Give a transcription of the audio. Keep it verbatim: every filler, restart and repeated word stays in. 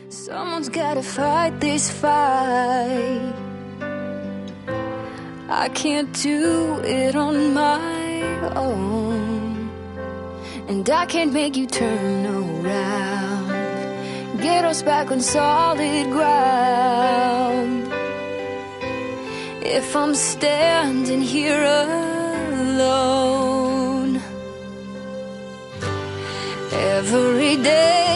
Someone's gotta fight this fight. I can't do it on my own, and I can't make you turn around, get us back on solid ground. If I'm standing here alone, every day